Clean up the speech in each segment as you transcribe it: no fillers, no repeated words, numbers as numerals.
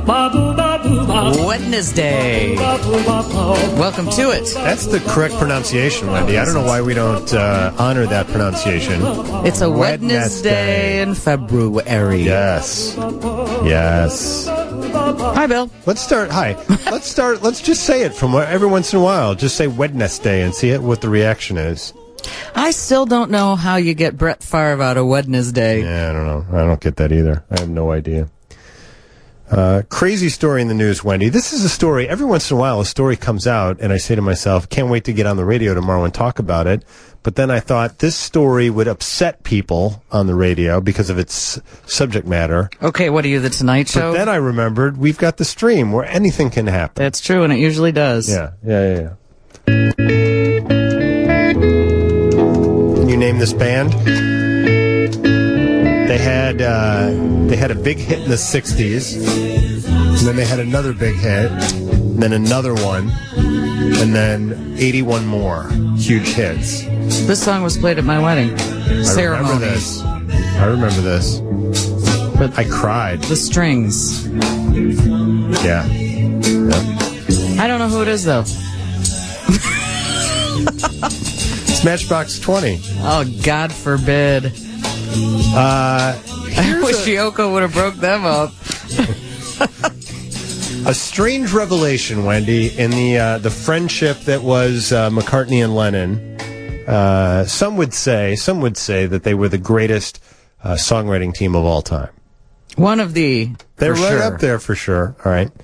Wednesday. Welcome to it. That's the correct pronunciation, Wendy. I don't know why we don't honor that pronunciation. It's a Wednesday in February. Yes. Yes. Hi, Bill. Let's start. Hi. Let's just say it from every once in a while. Just say Wednesday and see what the reaction is. I still don't know how you get Brett Favre out of Wednesday. Yeah, I don't know. I don't get that either. I have no idea. Crazy story in the news, Wendy. This is a story. Every once in a while, a story comes out, and I say to myself, can't wait to get on the radio tomorrow and talk about it. But then I thought this story would upset people on the radio because of its subject matter. Okay, what are you, The Tonight Show? But then I remembered we've got the stream where anything can happen. That's true, and it usually does. Yeah. Can you name this band? They had a big hit in the 60s, and then they had another big hit, and then another one, and then 81 more huge hits. This song was played at my wedding ceremony. I remember this. But I cried. The Strings. Yeah. I don't know who it is, though. It's Matchbox 20. Oh, God forbid. I wish Yoko would have broke them up. A strange revelation, Wendy, in the friendship that was McCartney and Lennon. Some would say that they were the greatest songwriting team of all time. One of the. They're right up there for sure. All right.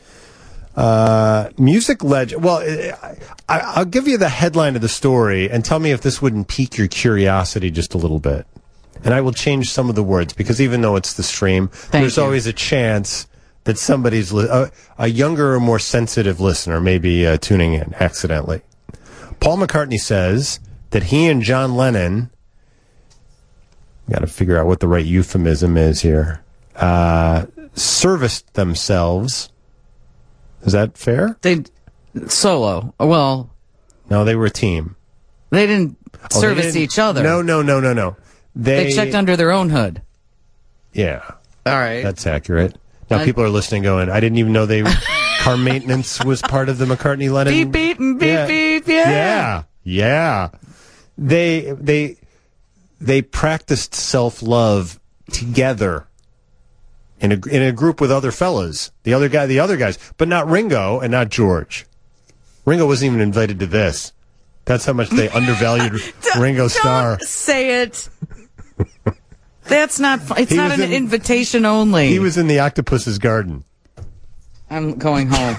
Music legend. Well, I'll give you the headline of the story and tell me if this wouldn't pique your curiosity just a little bit. And I will change some of the words because even though it's the stream, there's always a chance that somebody's a younger or more sensitive listener may be tuning in accidentally. Paul McCartney says that he and John Lennon, got to figure out what the right euphemism is here, serviced themselves. Is that fair? They solo. Well, no, they were a team. They didn't service each other. No. They checked under their own hood. Yeah. All right. That's accurate. Now people are listening going, I didn't even know car maintenance was part of the McCartney-Lennon. Beep, beep, beep, beep, yeah. Yeah. They practiced self-love together in a group with other fellas. The other guys, but not Ringo and not George. Ringo wasn't even invited to this. That's how much they undervalued Ringo Starr. Don't say it. That's not. It's not an invitation only. He was in the Octopus's garden. I'm going home.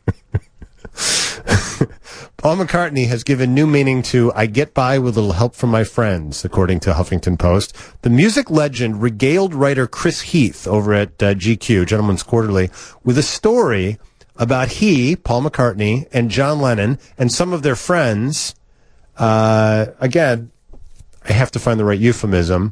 Paul McCartney has given new meaning to "I get by with a little help from my friends," according to Huffington Post. The music legend regaled writer Chris Heath over at GQ, Gentleman's Quarterly, with a story about he, Paul McCartney, and John Lennon, and some of their friends, again, I have to find the right euphemism,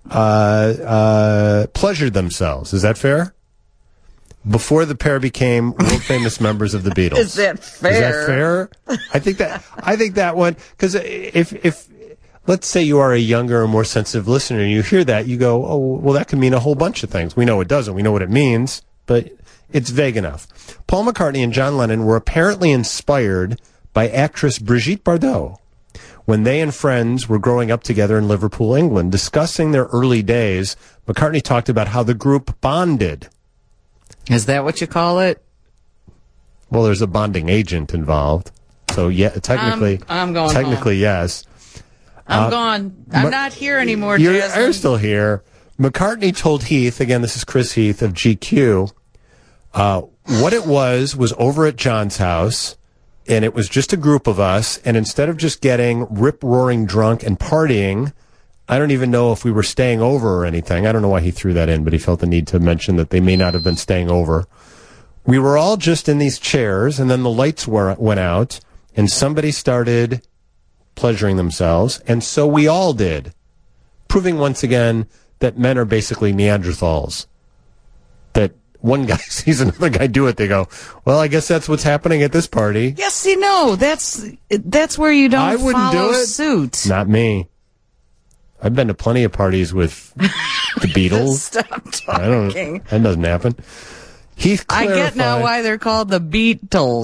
pleasured themselves. Is that fair? Before the pair became world-famous members of the Beatles. Is that fair? I think that one, because if let's say you are a younger or more sensitive listener and you hear that, you go, oh, well, that could mean a whole bunch of things. We know it doesn't. We know what it means, but it's vague enough. Paul McCartney and John Lennon were apparently inspired by actress Brigitte Bardot when they and friends were growing up together in Liverpool, England. Discussing their early days, McCartney talked about how the group bonded. Is that what you call it? Well, there's a bonding agent involved. So, yeah, technically, I'm going technically, home. Yes. I'm gone. I'm not here anymore, You're still here. McCartney told Heath, again, this is Chris Heath of GQ, what it was over at John's house, and it was just a group of us, and instead of just getting rip-roaring drunk and partying, I don't even know if we were staying over or anything. I don't know why he threw that in, but he felt the need to mention that they may not have been staying over. We were all just in these chairs, and then the lights went out, and somebody started pleasuring themselves, and so we all did, proving once again that men are basically Neanderthals. That one guy sees another guy do it, they go, well, I guess that's what's happening at this party. Yes, that's where you don't follow suit. Not me. I've been to plenty of parties with the Beatles. Stop talking. That doesn't happen. Heath clarified. I get now why they're called the Beatles.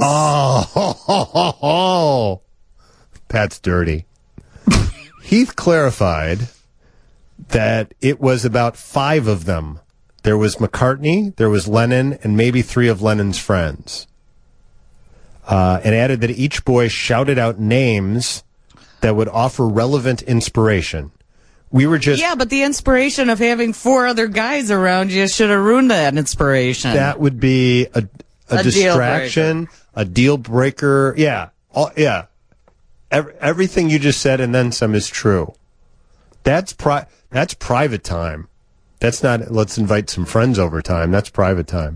Oh, that's dirty. Heath clarified that it was about 5 of them. There was McCartney, there was Lennon, and maybe 3 of Lennon's friends. And added that each boy shouted out names that would offer relevant inspiration. We were just... Yeah, but the inspiration of having 4 other guys around you should have ruined that inspiration. That would be a distraction, a deal breaker. Yeah. Yeah. Everything you just said and then some is true. That's private time. That's not, let's invite some friends over time. That's private time.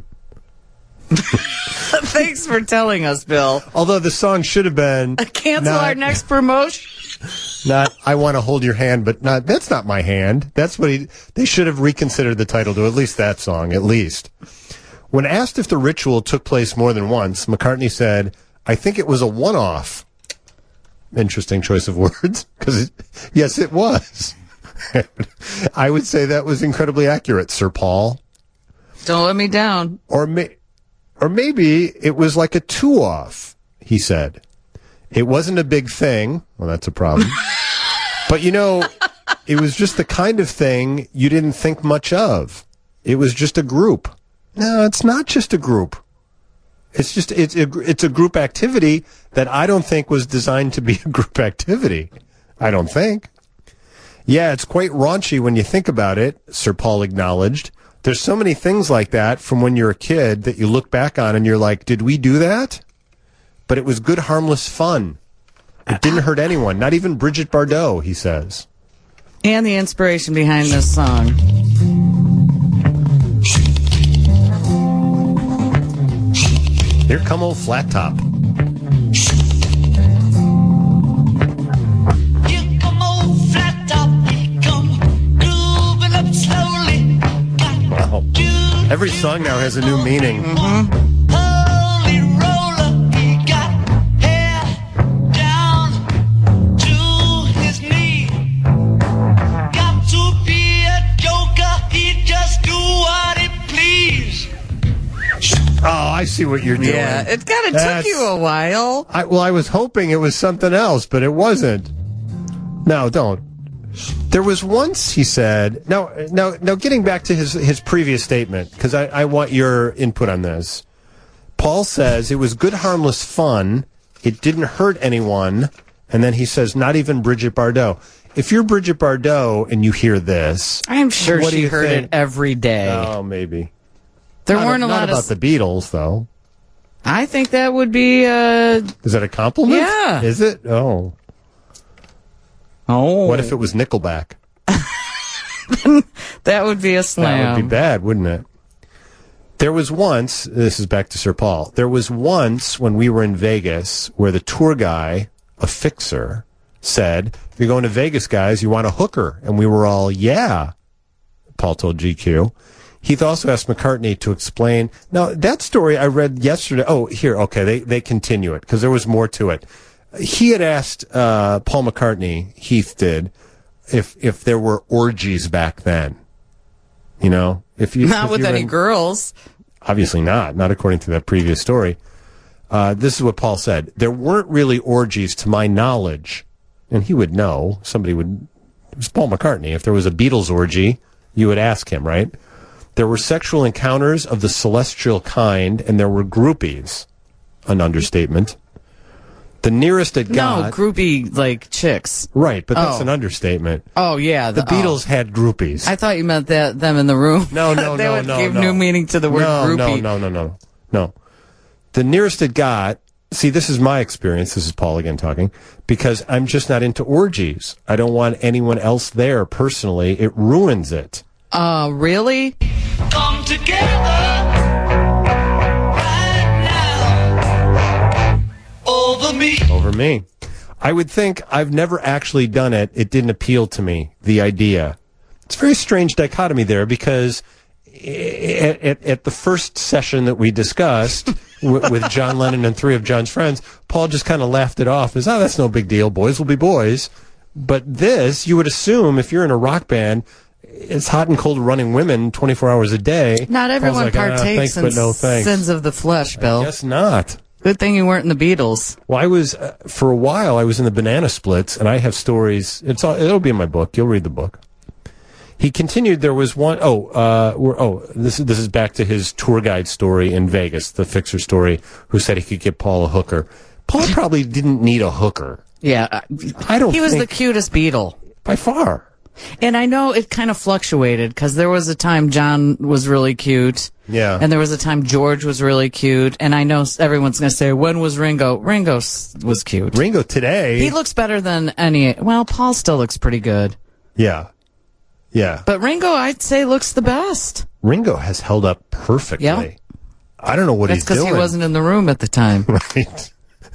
Thanks for telling us, Bill. Although the song should have been... Cancel our next promotion. Not, I want to hold your hand, but not, that's not my hand. That's what they should have reconsidered the title to at least that song, at least. When asked if the ritual took place more than once, McCartney said, I think it was a one-off. Interesting choice of words, because yes, it was. I would say that was incredibly accurate, Sir Paul. Don't let me down. Or maybe it was like a 2-off, he said. It wasn't a big thing. Well, that's a problem. But, it was just the kind of thing you didn't think much of. It was just a group. No, it's not just a group. It's just, it's a group activity that I don't think was designed to be a group activity. I don't think. Yeah, it's quite raunchy when you think about it, Sir Paul acknowledged. There's so many things like that from when you're a kid that you look back on and you're like, did we do that? But it was good, harmless fun. It didn't hurt anyone, not even Brigitte Bardot, he says. And the inspiration behind this song. Here come old Flat Top. Here come old Flat Top, he come grooving up slowly. Wow. Every song now has a new meaning. Mm-hmm. Holy roller, he got hair down to his knee. Got to be a joker, he just do what he please. Oh, I see what you're doing. Yeah, it kind of took you a while. I was hoping it was something else, but it wasn't. No, don't. There was once, he said, now getting back to his previous statement, because I want your input on this. Paul says it was good, harmless fun. It didn't hurt anyone. And then he says, not even Brigitte Bardot. If you're Brigitte Bardot and you hear this, I'm sure what do she you heard think? it every day. Oh, maybe. There weren't a lot about the Beatles, though. I think that would be Is that a compliment? Yeah. Is it? Oh. Oh. What if it was Nickelback? That would be a slam. That would be bad, wouldn't it? There was once, this is back to Sir Paul, there was once when we were in Vegas where the tour guy, a fixer, said, if you're going to Vegas, guys, you want a hooker? And we were all, yeah, Paul told GQ. Heath also asked McCartney to explain. Now, that story I read yesterday. Oh, here, okay, they continue it because there was more to it. He had asked Paul McCartney, Heath did, if there were orgies back then. Not with any girls. Obviously not according to that previous story. This is what Paul said. There weren't really orgies to my knowledge. And he would know. It was Paul McCartney. If there was a Beatles orgy, you would ask him, right? There were sexual encounters of the celestial kind, and there were groupies. An understatement. The nearest it got... No, groupie, like chicks. Right, but that's an understatement. Oh, yeah. The Beatles had groupies. I thought you meant them in the room. No, that would give new meaning to the word groupie. No. The nearest it got... See, this is my experience. This is Paul again talking. Because I'm just not into orgies. I don't want anyone else there personally. It ruins it. Really? Come together right now over me. I would think I've never actually done it. It didn't appeal to me, the idea. It's a very strange dichotomy there because at the first session that we discussed with John Lennon and 3 of John's friends, Paul just kind of laughed it off as, that's no big deal. Boys will be boys. But this, you would assume if you're in a rock band, it's hot and cold running women 24 hours a day. Not everyone Paul's partakes thanks, but no thanks. in sins of the flesh, Bill. Guess not. Good thing you weren't in the Beatles. Well, I was for a while. I was in the Banana Splits, and I have stories. It'll be in my book. You'll read the book. He continued. There was one. This is back to his tour guide story in Vegas, the fixer story, who said he could get Paul a hooker. Paul probably didn't need a hooker. Yeah, I don't. He was the cutest Beatle by far. And I know it kind of fluctuated because there was a time John was really cute. Yeah. And there was a time George was really cute. And I know everyone's going to say, when was Ringo? Ringo was cute. Ringo today. He looks better than any. Well, Paul still looks pretty good. Yeah. Yeah. But Ringo, I'd say, looks the best. Ringo has held up perfectly. Yeah. I don't know what he's doing. That's because he wasn't in the room at the time. Right.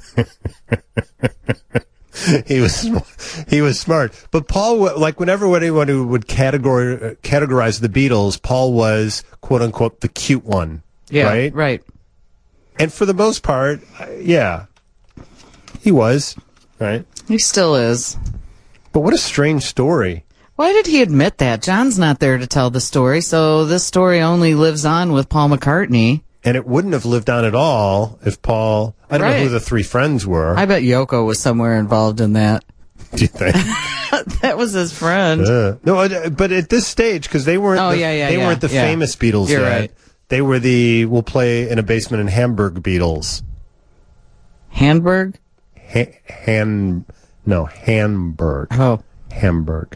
He was smart. But Paul, like whenever anyone who would categorize the Beatles, Paul was, quote unquote, the cute one. Yeah. Right? Right. And for the most part, yeah, he was. Right? He still is. But what a strange story. Why did he admit that? John's not there to tell the story, so this story only lives on with Paul McCartney. And it wouldn't have lived on at all if Paul... I don't know who the three friends were. I bet Yoko was somewhere involved in that. Do you think? That was his friend. No, but at this stage, because they weren't weren't the famous Beatles You're yet. Right. They were the we'll play in a basement in Hamburg Beatles. Hamburg? Hamburg. Oh. Hamburg.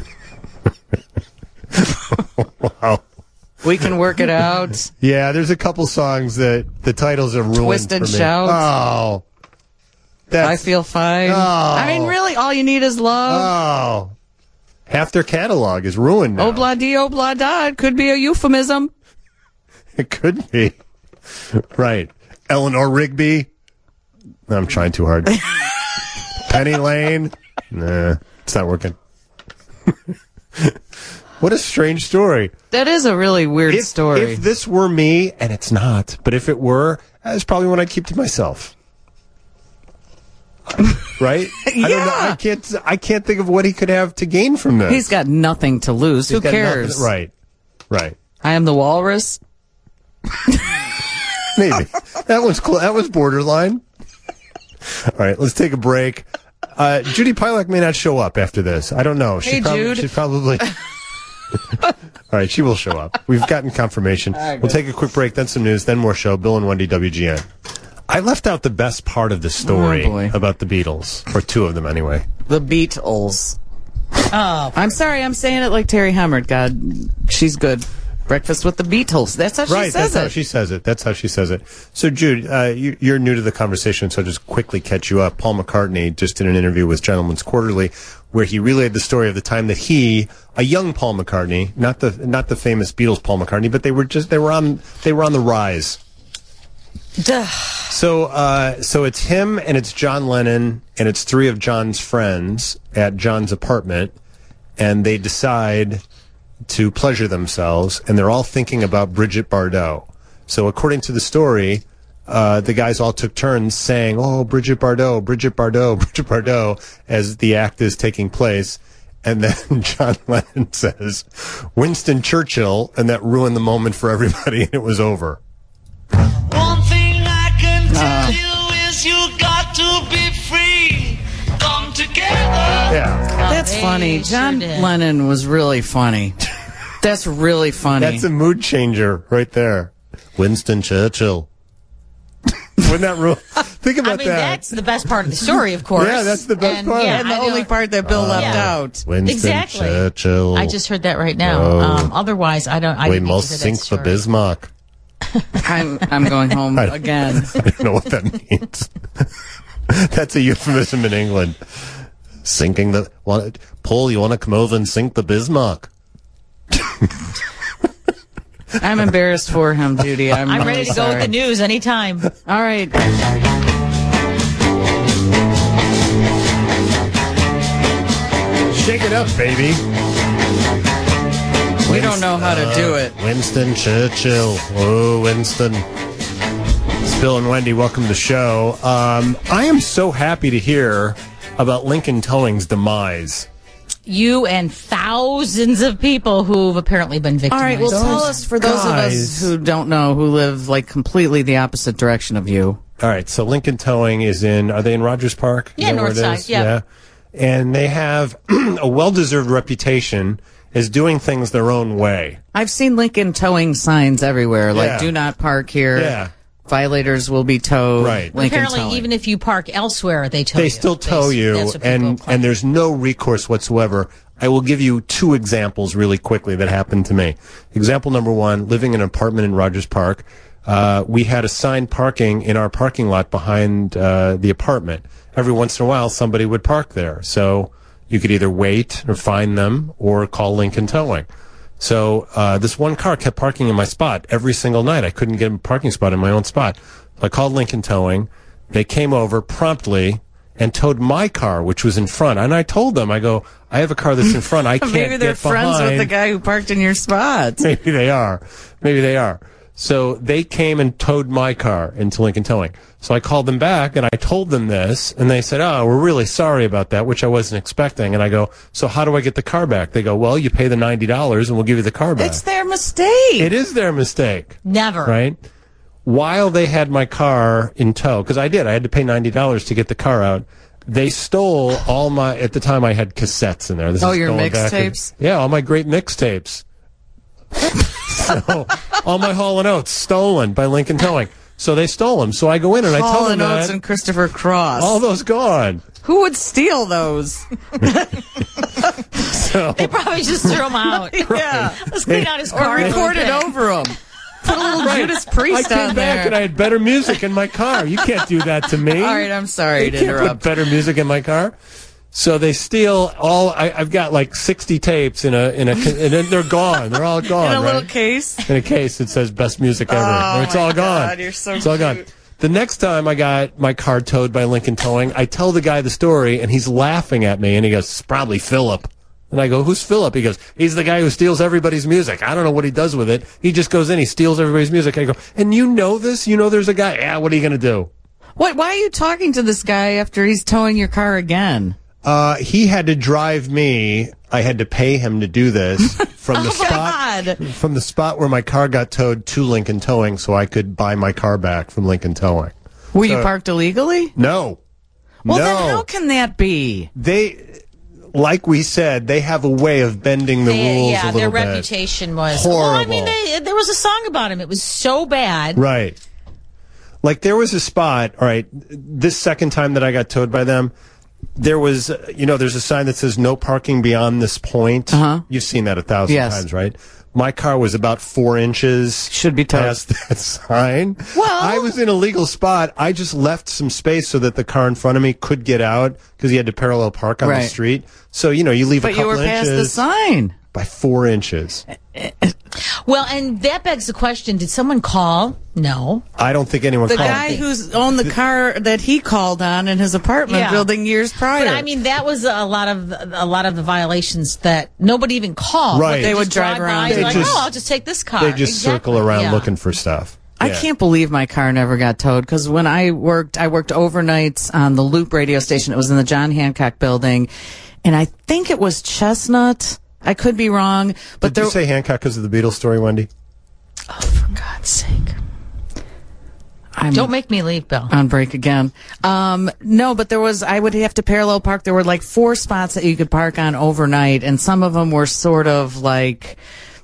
Wow. We can work it out. Yeah, there's a couple songs that the titles are ruined Twist and for me. Shout. Oh. I Feel Fine. Oh. I mean, really, All You Need Is Love. Oh. Half their catalog is ruined now. Obla da. It could be a euphemism. It could be. Right. Eleanor Rigby. I'm trying too hard. Penny Lane. Nah, it's not working. What a strange story. That is a really weird story. If this were me, and it's not, but if it were, that's probably one I'd keep to myself. Right? Yeah. I don't know. I can't think of what he could have to gain from this. He's got nothing to lose. Who cares? Right. I am the walrus. Maybe. That was borderline. All right, let's take a break. Judy Pilak may not show up after this. I don't know. Jude. She probably... All right, she will show up. We've gotten confirmation. We'll take a quick break, then some news, then more show. Bill and Wendy, WGN. I left out the best part of the story about the Beatles, or two of them anyway. The Beatles. Oh. I'm sorry, I'm saying it like Terry Hemmert. God, she's good. Breakfast with the Beatles. That's how she says that's it. How she says it. That's how she says it. So, Jude, you're new to the conversation, so I'll just quickly catch you up. Paul McCartney just did an interview with Gentleman's Quarterly where he relayed the story of the time that he, a young Paul McCartney, not the famous Beatles Paul McCartney, but they were on the rise. Duh. So it's him and it's John Lennon and it's three of John's friends at John's apartment, and they decide to pleasure themselves, and they're all thinking about Brigitte Bardot. So according to the story, the guys all took turns saying, "Oh, Brigitte Bardot, Brigitte Bardot, Brigitte Bardot," as the act is taking place. And then John Lennon says, "Winston Churchill," and that ruined the moment for everybody, and it was over. One thing I can tell you is you got to be free. Come together. Yeah. That's funny. John Lennon was really funny. That's really funny. That's a mood changer right there. Winston Churchill. Wouldn't that rule? Think about that. That's the best part of the story, of course. Yeah, that's the best part. Yeah, and the only part that Bill left out. Winston Churchill. I just heard that right now. Otherwise, I don't. I we didn't must hear that sink the story. Bismarck. I'm going home again. I don't know what that means. That's a euphemism in England. Sinking the... Paul, you want to come over and sink the Bismarck? I'm embarrassed for him, Judy. I'm I'm really ready to sorry. go with the news anytime. All right. Shake it up, baby. We don't know how to do it. Winston Churchill. Oh, Winston. It's Bill and Wendy. Welcome to the show. I am so happy to hear about Lincoln Towing's demise. you and thousands of people who've apparently been All victimized. right, well, tell us, for those of us who don't know, who live like completely the opposite direction of you. All right, so Lincoln Towing are they in Rogers Park? Is Yeah, that where north it side, is? yeah. And they have a well-deserved reputation as doing things their own way. I've seen Lincoln Towing signs everywhere, like Yeah. "Do not park here." Yeah. Violators will be towed. Right. Lincoln Apparently, Towing. even if you park elsewhere, they tow you. They still tow you, That's what people and claim. there's no recourse whatsoever. I will give you 2 examples really quickly that happened to me. Example number 1, living in an apartment in Rogers Park, we had assigned parking in our parking lot behind the apartment. Every once in a while, somebody would park there. So you could either wait or find them or call Lincoln Towing. So this one car kept parking in my spot every single night. I couldn't get a parking spot in my own spot. So I called Lincoln Towing. They came over promptly and towed my car, which was in front. And I told them, I go, I have a car that's in front. I can't Maybe they're get friends behind. with the guy who parked in your spot. Maybe they are. Maybe they are. So they came and towed my car into Lincoln Towing. So I called them back and I told them this, and they said, "Oh, we're really sorry about that," which I wasn't expecting. And I go, "So how do I get the car back?" They go, "Well, you pay the $90 and we'll give you the car back." It's their mistake. It is their mistake, Never. right? While they had my car in tow, because I had to pay $90 to get the car out. They stole all my, at the time I had cassettes in there. This is your going back in- mixtapes? Yeah, all my great mixtapes. So all my Hall & Oates stolen by Lincoln Towing. So they stole them. So I go in and I tell Hall them and Oates that. and Christopher Cross. All those gone. Who would steal those? So They probably just threw him out. Yeah. Let's clean out his Or car. record it Okay. over them. Put a little Judas I Priest came on back there. and I had better music in my car. You can't do that to me. All right, I'm sorry You to can't put interrupt. better music in my car. So they steal all. I've got like 60 tapes and then they're gone. They're all gone. In a little right? case. In a case that says best music ever. Oh, It's my all gone. God, you're so it's all gone. cute. The next time I got my car towed by Lincoln Towing, I tell the guy the story, and he's laughing at me, and he goes, "It's probably Philip." And I go, "Who's Philip?" He goes, "He's the guy who steals everybody's music. I don't know what he does with it. He just goes in, he steals everybody's music." I go, "And you know this? You know there's a guy? Yeah, what are you going to do?" Why are you talking to this guy after he's towing your car again? He had to drive me. I had to pay him to do this from the spot God. from the spot where my car got towed to Lincoln Towing, so I could buy my car back from Lincoln Towing. Were you parked illegally? No, Well, no. then how can that be? They, like we said, they have a way of bending the rules Yeah, a little their bit. reputation was Horrible. Well, I mean, there was a song about him. It was so bad. Right. Like there was a spot, all right, this second time that I got towed by them, there was, there's a sign that says no parking beyond this point. Uh-huh. You've seen that 1,000 Yes. times, right? My car was about 4 inches. Should be towed. Past that sign. Well- I was in a legal spot. I just left some space so that the car in front of me could get out because he had to parallel park on the Right. street. So, you leave a But couple you were past the inches sign. by 4 inches. Well, and that begs the question: did someone call? No. I don't think anyone The called. guy who's owned the car that he called on in his apartment Yeah. building years prior. But I mean, that was a lot of the violations that nobody even called. Right. They would just drive around. by, They like, just- oh, I'll just take this car. They just Exactly. circle around Yeah. looking for stuff. I Yeah. can't believe my car never got towed because when I worked overnights on the Loop radio station. It was in the John Hancock building, and I think it was Chestnut. I could be wrong, but Did you say Hancock because of the Beatles story, Wendy? oh, for God's sake, I'm Don't make me leave, Bill. on break again. No, but I would have to parallel park. There were like 4 spots that you could park on overnight, and some of them were sort of like.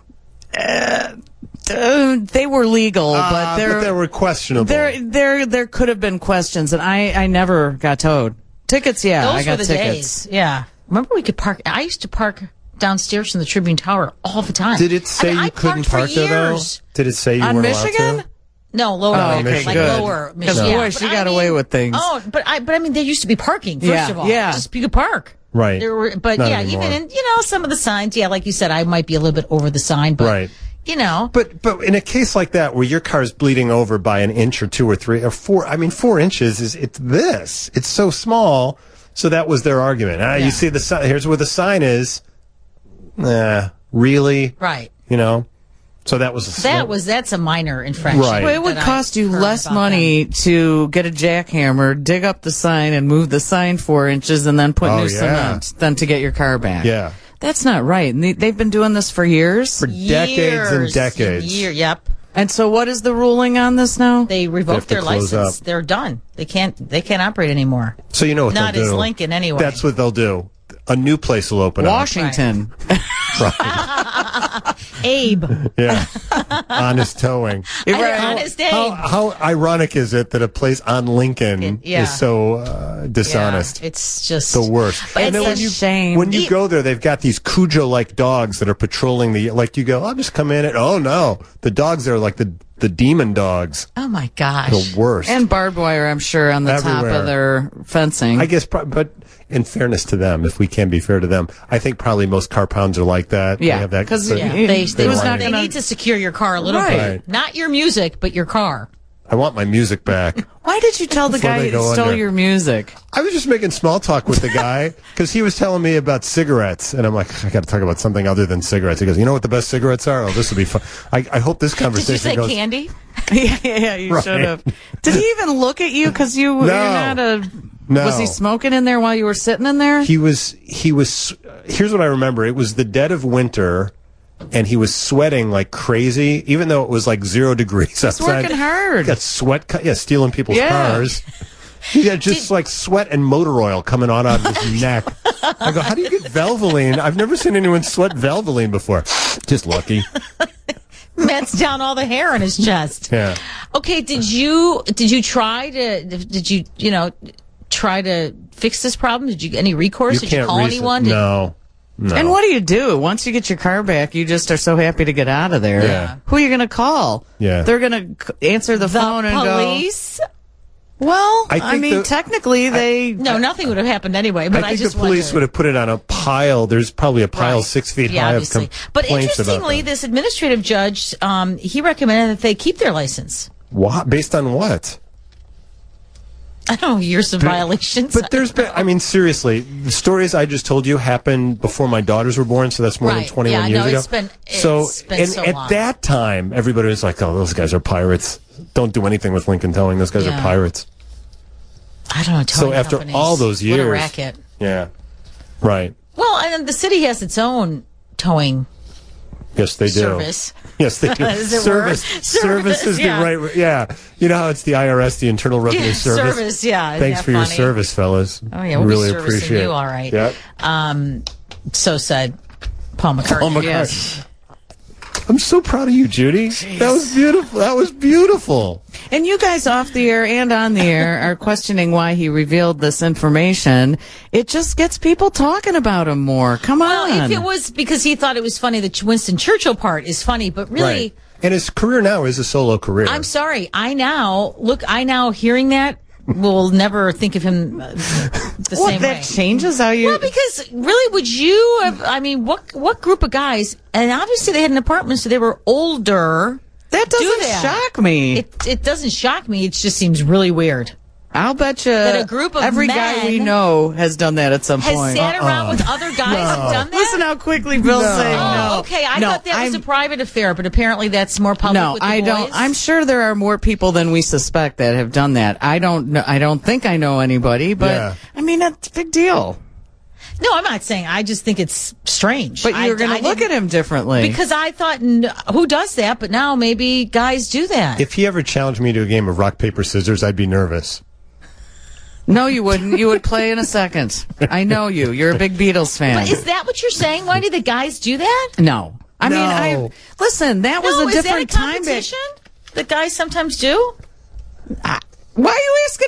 They were legal, but they were questionable. there could have been questions, and I never got towed. Tickets, yeah, Those I got were the tickets. days. Yeah. Remember, we could park. I used to park downstairs from the Tribune Tower all the time. Did it say I you couldn't parked for park there, though? years. Did it say you On weren't Michigan? allowed to? No, lower, Oh, okay, like good. lower. Because Michigan. boy, Yeah, she but got away with things. Oh, but I mean, there used to be parking. First Yeah, of all, yeah. just you could park. Right. There were, but Not yeah, anymore. even in some of the signs, yeah, like you said, I might be a little bit over the sign, but Right. But in a case like that where your car is bleeding over by an inch or 2 or 3 or 4, 4 inches it's this. It's so small. So that was their argument. You see the sign. Here's where the sign is. Really? right. So that was That's a minor infraction. Right. Well, it would that I cost you heard less about money to get a jackhammer, dig up the sign, and move the sign 4 inches, and then put Oh, new yeah. cement than to get your car back. Yeah. That's not right. And they've been doing this for years. For decades and decades. Yep. And so, what is the ruling on this now? They They revoked have to their close license. up. They're done. They can't operate anymore. So you know what Not they'll do. as Lincoln anyway. That's what they'll do. A new place will open Washington. Abe. up. Yeah. Honest Towing. Honest Abe. How ironic is it that a place on Lincoln Yeah. is so dishonest? Yeah, it's just The worst. But And then it's a shame. when you go there, they've got these Cujo-like dogs that are patrolling like you go, I'll just come in and, oh no. The dogs there are like the demon dogs. Oh my gosh. The worst. And barbed wire, I'm sure, on the top Everywhere. of their fencing. I guess, but in fairness to them, if we can be fair to them, I think probably most car pounds are like that. Yeah, They have that. 'cause but yeah. They was not gonna- need to secure your car a little Right. bit. Not your music, but your car. I want my music back. Why did you tell the Before guy they you go stole under. your music? I was just making small talk with the guy because he was telling me about cigarettes, and I'm like, I got to talk about something other than cigarettes. He goes, you know what the best cigarettes are? Oh, this will be fun. I hope this Did you conversation say goes. candy? Yeah, you Right. should have. Did he even look at you? Because you're not a. No. Was he smoking in there while you were sitting in there? He was. Here's what I remember. It was the dead of winter, and he was sweating like crazy, even though it was like 0 degrees outside. working hard. He got sweat. Stealing people's Yeah. cars. He had just like sweat and motor oil coming on out of his neck. I go, how do you get Valvoline? I've never seen anyone sweat Valvoline before. Just lucky. Matt's down all the hair on his chest. Yeah. Okay, did you try to fix this problem? Did you any recourse? Did you call anyone? No. And what do? Once you get your car back, you just are so happy to get out of there. Yeah. Who are you going to call? Yeah. They're going to answer the phone and police? go. Well, I think technically they. No, nothing would have happened anyway. But I think just the police wondered. would have put it on a pile. There's probably a pile Right. 6 feet Yeah, high obviously. of But complaints about interestingly, them. this administrative judge, he recommended that they keep their license. What? Based on what? I don't know, years of violations. But there's been, I mean, seriously, the stories I just told you happened before my daughters were born, so that's more than Right. 21 Yeah, years no, ago. it's been and so at long. that time, everybody was like, oh, those guys are pirates. Don't do anything with Lincoln Towing. Those guys Yeah. are pirates. I don't know. So towing after companies, all those years. what a racket. Yeah. Right. Well, and the city has its own towing Yes, they do. service. Yes, they do. Is it Service. word? Service is Yeah. the right. Yeah. You know how it's the IRS, the Internal Revenue Yeah, Service. service, yeah. Isn't Thanks that for your funny? service, fellas. Oh yeah, we'll really be servicing appreciate you, it. all right. Yep. So said Paul McCartney. Paul McCartney. Yes. I'm so proud of you, Judy. That was beautiful. That was beautiful. And you guys off the air and on the air are questioning why he revealed this information. It just gets people talking about him more. Come on. Well, if it was because he thought it was funny, the Winston Churchill part is funny, but really, Right. And his career now is a solo career. I'm sorry. I now hearing that will never think of him the What, same that way. changes how you. Well, because really, would you have? I mean, what group of guys? And obviously, they had an apartment, so they were older. that doesn't that. shock me. It doesn't shock me. It just seems really weird. I'll bet you That a group of every guy we men know has done that at some Has point. sat around with other guys and done that. Listen how quickly Bill's saying no. Oh, okay. I No, thought that was I'm- a private affair, but apparently that's more public No, with the I boys. don't. I'm sure there are more people than we suspect that have done that. I don't know. I don't think I know anybody, but Yeah. I mean that's a big deal. No, I'm not saying. I just think it's strange. But you're going I to look at didn't- him differently. because I thought, who does that? But now maybe guys do that. if he ever challenged me to a game of rock, paper, scissors, I'd be nervous. No, you wouldn't. You would play in a second. I know you. You're a big Beatles fan. But is that what you're saying? Why do the guys do that? No. I mean, No. listen, that was No, a is different that a time back. competition that guys sometimes do? Why are you asking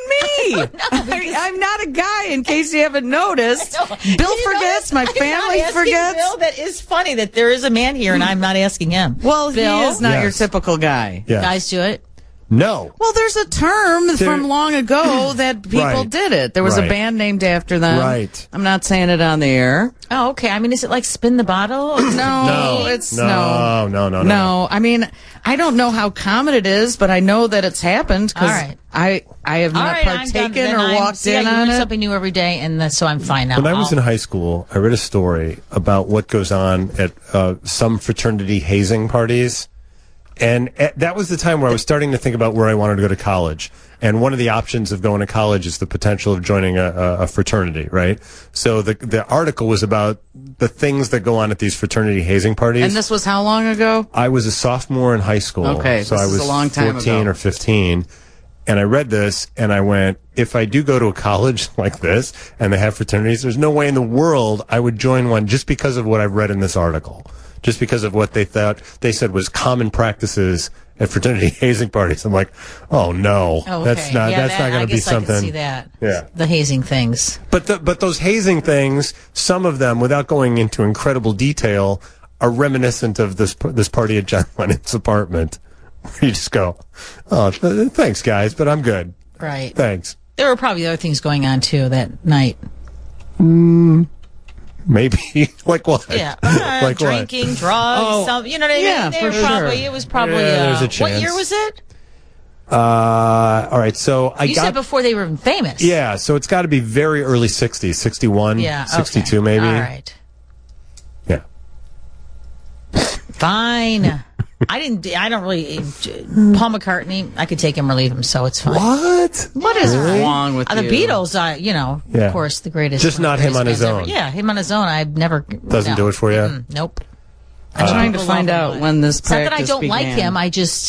me? I'm not a guy, in case you haven't noticed. Bill forgets. My family forgets. Bill, that is funny that there is a man here and I'm not asking him. Well, Bill, he is not your Yes. typical guy. Yeah. guys do it. No. Well, there's a term from long ago that people Right. did it. There was a Right. band named after them. Right. I'm not saying it on the air. Oh, okay. I mean, is it like spin the bottle? No, it's No. No, I mean, I don't know how common it is, but I know that it's happened because All right. I have All not right, I'm done. partaken Then or walked in you on learn it. something new every day, and so I'm fine now. When I was in I'll- high school, I read a story about what goes on at some fraternity hazing parties. And that was the time where I was starting to think about where I wanted to go to college. And one of the options of going to college is the potential of joining a fraternity, right? So the article was about the things that go on at these fraternity hazing parties. And this was how long ago? I was a sophomore in high school. Okay, so this I is was a long time 14 ago. or 15. And I read this and I went, if I do go to a college like this and they have fraternities, there's no way in the world I would join one just because of what I've read in this article. Just because of what they said was common practices at fraternity hazing parties. I'm like, oh no, Oh, okay. that's not going to be something. I can see that. Yeah. The hazing things. But those hazing things, some of them, without going into incredible detail, are reminiscent of this party at John Lennon's apartment. Where you just go, oh, thanks guys, but I'm good. Right. Thanks. There were probably other things going on too that night. Maybe. Like what? Yeah. Like drinking, what? drugs, some, you know what I mean? yeah, They for were probably, sure. It was probably, Yeah, there's a what chance. year was it? All right, so You said before they were famous. Yeah, so it's got to be very early 60s, 61, Yeah. 62 okay. maybe. All right. Yeah. Fine. I don't really, Paul McCartney, I could take him or leave him, so it's fine. What? What is wrong with The you? Beatles, Yeah. of course, the greatest. Just one of not the him greatest on his bands ever. own. Yeah, him on his own. I've never. Doesn't do it for you? Nope. I'm trying to find Love him, out but- when this It's not that I practice don't like began. him. I just,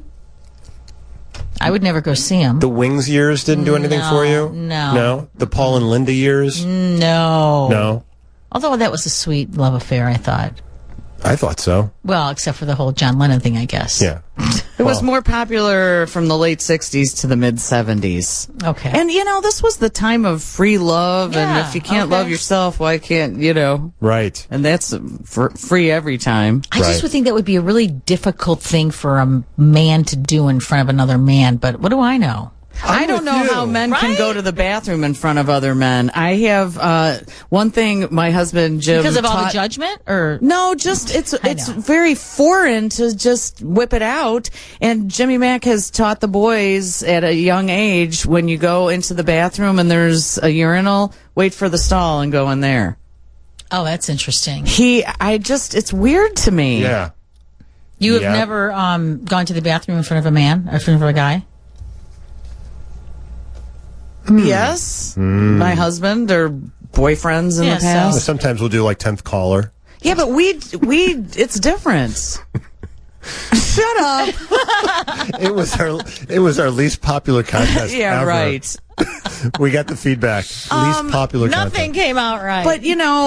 I would never go see him. The Wings years didn't do anything for you? no. No? The Paul and Linda years? No. No? Although that was a sweet love affair, I thought. I thought so. Well, except for the whole John Lennon thing, I guess. Yeah. It was more popular from the late 60s to the mid 70s. Okay. And, this was the time of free love. Yeah, and if you can't okay. love yourself, why can't, Right. and that's free every time. I just Right. would think that would be a really difficult thing for a man to do in front of another man, but what do I know? I don't know how men can Right? go to the bathroom in front of other men. I have one thing my husband Jim Because of all the taught- judgment? Or No, just it's know. very foreign to just whip it out. And Jimmy Mack has taught the boys at a young age, when you go into the bathroom and there's a urinal, wait for the stall and go in there. Oh, that's interesting. It's weird to me. Yeah. You have Yeah. never gone to the bathroom in front of a man or in front of a guy? Yes, my husband or boyfriends in Yeah, the past. Sometimes we'll do like 10th caller. Yeah, but it's different. Shut up. It was our least popular contest Yeah, ever. right. We got the feedback. Least popular Nothing contest. came out right. But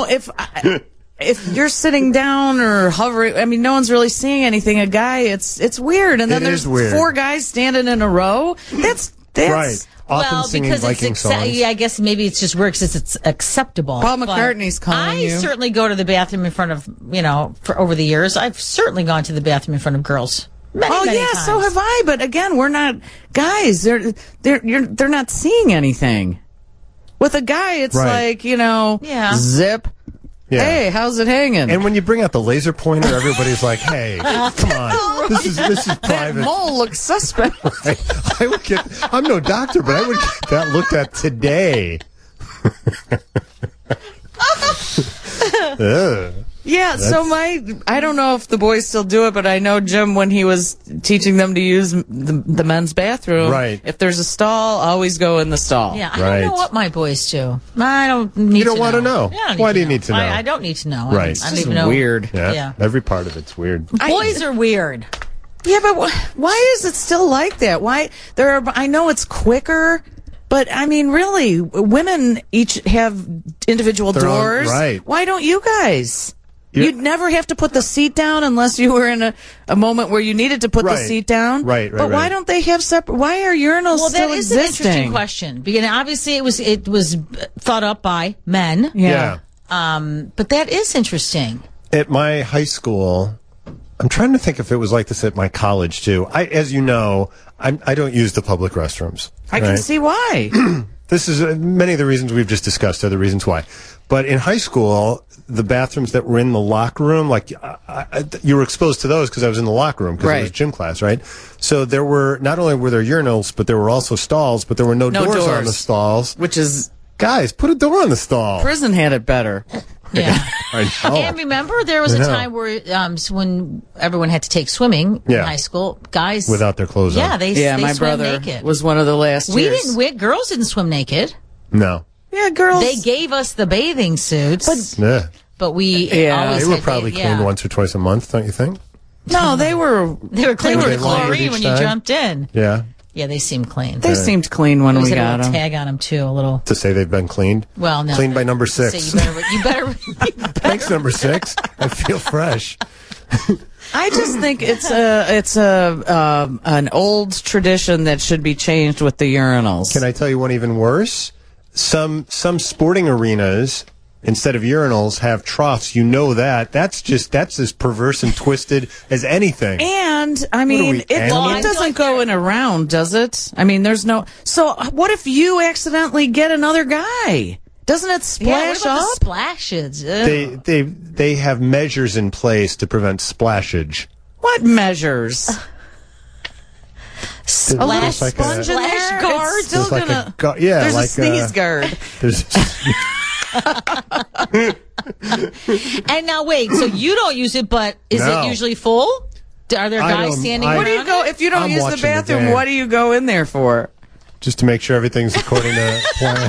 if you're sitting down or hovering, I mean, no one's really seeing anything. A guy, it's weird. And then It there's is weird. 4 guys standing in a row. That's Right. Often well, singing because Viking songs. yeah, I guess maybe it's just works as it's acceptable. Paul But McCartney's calling I you. certainly go to the bathroom in front of, for over the years. I've certainly gone to the bathroom in front of girls. Many, Oh many yeah, times. so have I. But again, we're not guys. They're not seeing anything. With a guy, it's Right. like Yeah. zip. Yeah. Hey, how's it hanging? And when you bring out the laser pointer, everybody's like, "Hey, come on, this is that private." mole looks suspect. I would get. I'm no doctor, but I would get that looked at today. Ugh. Yeah, so I don't know if the boys still do it, but I know Jim, when he was teaching them to use the men's bathroom, Right. if there's a stall, always go in the stall. Yeah, I Right. don't know what my boys do. I don't need You don't to want to know. know. Yeah, I don't Why need do to you need to know? I don't need to know. Right. I It's don't This is even know. weird. Yeah. Yeah. Every part of it's weird. Boys are weird. Yeah, but why is it still like that? Why I know it's quicker, but I mean, really, women each have individual Their own- doors. right. Why don't you guys? You- You'd never have to put the seat down unless you were in a moment where you needed to put the Right. seat down. Right, But why right. don't they have separate? Why are urinals Well, still that is an interesting existing? question because obviously it was thought up by men. Yeah. But that is interesting. At my high school, I'm trying to think if it was like this at my college too. As you know, I don't use the public restrooms. I can right? see why. This is many of the reasons we've just discussed are the reasons why. But in high school, the bathrooms that were in the locker room, like you were exposed to those because I was in the locker room because it was Right. gym class, right? So there were not only were there urinals, but there were also stalls, but there were no doors on doors. the stalls. Which is Guys, put a door on the stall. prison had it better. Yeah. I know. And remember, there was a I know. time where when everyone had to take swimming in Yeah. high school, guys Without their clothes yeah, on. they Yeah, they my swam brother naked. was one of the last years. Girls didn't swim naked. No. Yeah, girls. They gave us the bathing suits, Yeah. but we Yeah. always They were had probably yeah. cleaned once or twice a month, don't you think? No, they were. They were clean Were with they laundered chlorine each when you time? jumped in. Yeah. Yeah, they seemed clean. They seemed clean when Always we had a got little them. tag on them too. A little. To say they've been cleaned? Well, no. Cleaned by number 6. So you better. Thanks, number 6. I feel fresh. I just think it's an old tradition that should be changed with the urinals. Can I tell you one even worse? Some sporting arenas, instead of urinals, have troughs. You know that. That's as perverse and twisted as anything. And I What are mean, we, it animals? doesn't go in a round, does it? I mean, there's no. So what if you accidentally get another guy? Doesn't it Yeah, what splash about the up? splashes? Ugh. They have measures in place to prevent splashage. What measures? A little There's like a- sponge in there. Splash guard? It's still There's like gonna. a yeah, there's like a sneeze guard. There's And now wait, so you don't use it, but is No. it usually full? Are there I guys don't- standing I- around? What do you go if you don't I'm use the watching the bathroom? game. What do you go in there for? just to make sure everything's according to plan.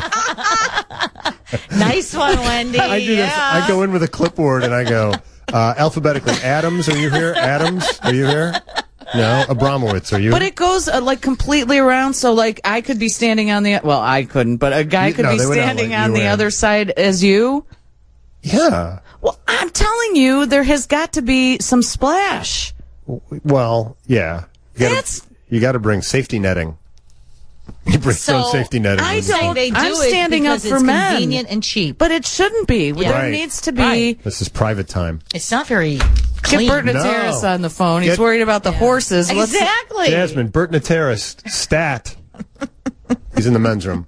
Nice one, Wendy. I do this. Yeah. I go in with a clipboard and I go alphabetically. Adams, are you here? Adams, are you here? No, Abramowitz, are you? But it goes like completely around, so like I could be standing on the well, I couldn't, but a guy could No, be they would not standing let on you the in. other side as you. Yeah. Well, I'm telling you, there has got to be some splash. Well, yeah. You got to bring safety netting. You bring some safety netting. I in. don't- They do I'm it standing up because for it's men. convenient and cheap. But it shouldn't be. There Right. needs to be. Right. This is private time. It's not very Get clean. Bert No. Nateris on the phone. He's Get- worried about the horses. Let's- Exactly. Jasmine, Bert Nateris, stat. He's in the men's room.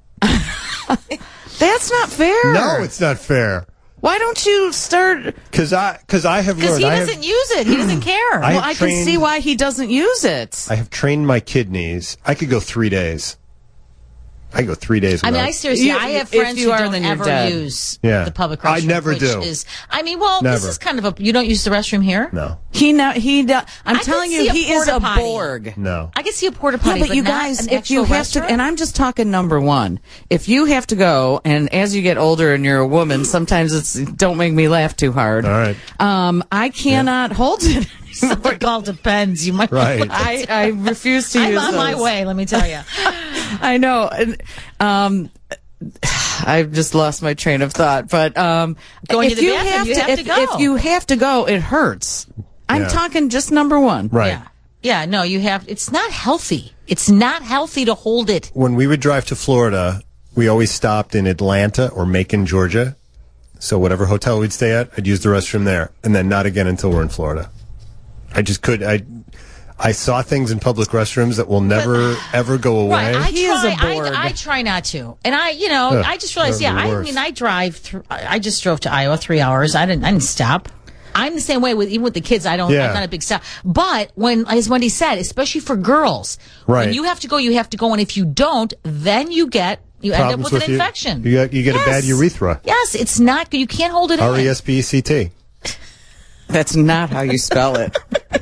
That's not fair. No, it's not fair. Why don't you start? Because I have Because learned. he I have, doesn't use it. He doesn't care. I Well, have I can trained- see why he doesn't use it. I have trained my kidneys. I could go 3 days. I could go 3 days. I mean, without- I seriously, You- I have if friends you who are, don't then you're ever dead. use Yeah. the public I restroom. never which do. Is, I mean, well, this Never. is kind of a. You don't use the restroom here. No, I'm I telling could you, see he a is a porta potty. Borg. no. I can see a porta potty, Yeah, but you not guys, an if you actual have to, restroom. and I'm just talking number one, if you have to go, and as you get older and you're a woman, sometimes it's, don't make me laugh too hard. All right. I cannot hold it. Something called depends. You might. Right. I refuse to I'm use on my those. way. Let me tell you. I know. And, I've just lost my train of thought, but Going if to the bathroom, you have to go. If you have to go, it hurts. I'm Yeah. talking just number one. Right. Yeah. Yeah. No, you have. It's not healthy. It's not healthy to hold it. When we would drive to Florida, we always stopped in Atlanta or Macon, Georgia. So whatever hotel we'd stay at, I'd use the restroom there, and then not again until we're in Florida. I just could. I saw things in public restrooms that will never ever go away. Right. He is a Borg. I try not to. And I Ugh, I just realized, they're yeah, the I worst. mean, I drive through, I just drove to Iowa 3 hours. I didn't stop. I'm the same way even with the kids. I'm Yeah. not a big stop. But as Wendy said, especially for girls, Right. when you have to go, you have to go. And if you don't, then you end up Problems with an you. infection. You get a bad urethra. Yes, it's not good. You can't hold it in. RESPECT. That's not how you spell it.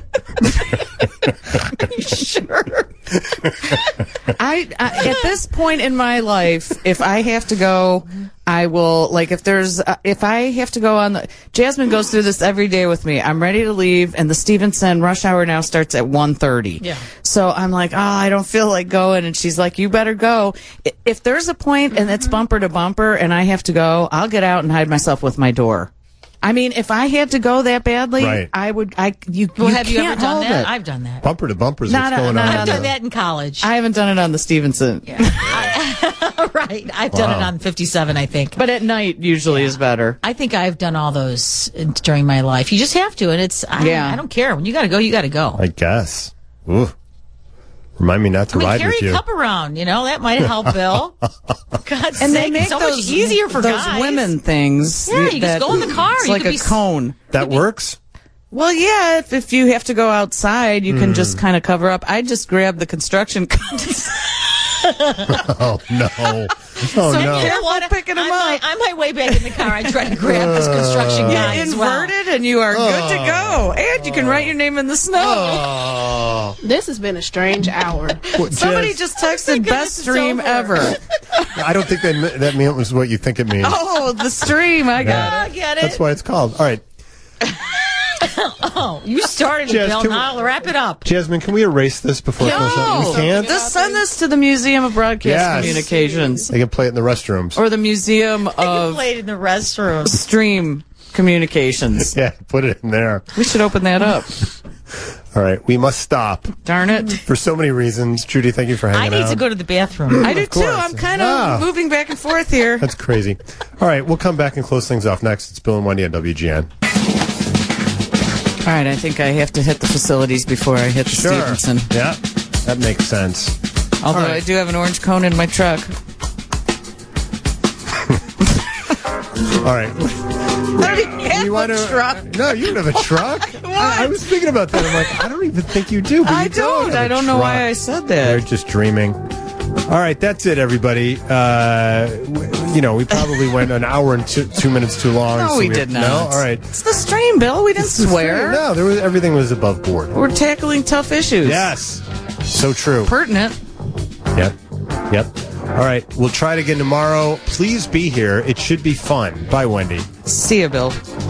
Sure. I at this point in my life, if I have to go, I will. Like if I have to go on the. Jasmine goes through this every day with me. I'm ready to leave, and the Stevenson rush hour now starts at 1:30. Yeah. So I'm like, I don't feel like going, and she's like, you better go. If there's a point and it's bumper to bumper, and I have to go, I'll get out and hide myself with my door. I mean, if I had to go that badly, Right. I would. Well, have you ever can't done hold that? it. I've done that. Bumper to bumper is Not what's a- going not on. a- I've done that in college. I haven't done it on the Stevenson, Right. I've done it Wow. on 57, I think. but at night usually is better. I think I've done all those during my life. You just have to, and I don't care. When you got to go, you got to go. I guess. Ooh. Remind me not to ride carry with a you. cup around. That might help, Bill. God's And sake, they make it's so those much easier for those guys. women things. Yeah, you just go in the car. It's You like could a be cone. That works? Well, yeah. If you have to go outside, you can just kind of cover up. I just grab the construction. Oh, no. Oh, So no. careful picking them up. On my way back in the car, I tried to grab this construction guy as well. Inverted, and you are good to go. And you can write your name in the snow. Oh. This has been a strange hour. Somebody just texted best stream ever. I don't think that meant was what you think it means. Oh, the stream. I got I it. get it. That's why it's called. All right. Oh, you started it, Jess, Bill. can we- Now I'll wrap it up. Jasmine, can we erase this before it goes up? We No. can't? Just send this to the Museum of Broadcast Yes. Communications. They can play it in the restrooms. Or the Museum You of played in the restroom. Stream Communications. Yeah, put it in there. We should open that up. All right, we must stop Darn it. for so many reasons. Judy, thank you for I hanging out. need to go to the bathroom. I do too. course. I'm kind of Ah. moving back and forth here. That's crazy. All right, we'll come back and close things off next. It's Bill and Wendy on WGN. All right, I think I have to hit the facilities before I hit the Stevenson. Yeah, that makes sense. Although All right. I do have an orange cone in my truck. All right. I don't even have You a wanna- truck. No, you don't have a truck. I was thinking about that. I'm like, I don't even think you do. But I you don't. have I a don't know why truck. I said They're that. just dreaming. All right, that's it, everybody. We probably went an hour and 2 minutes too long. No, so we did not. No, all right. It's the stream, Bill. We didn't swear. No, everything was above board. We're tackling tough issues. Yes, so true. Pertinent. Yep. All right, we'll try it again tomorrow. Please be here. It should be fun. Bye, Wendy. See you, Bill.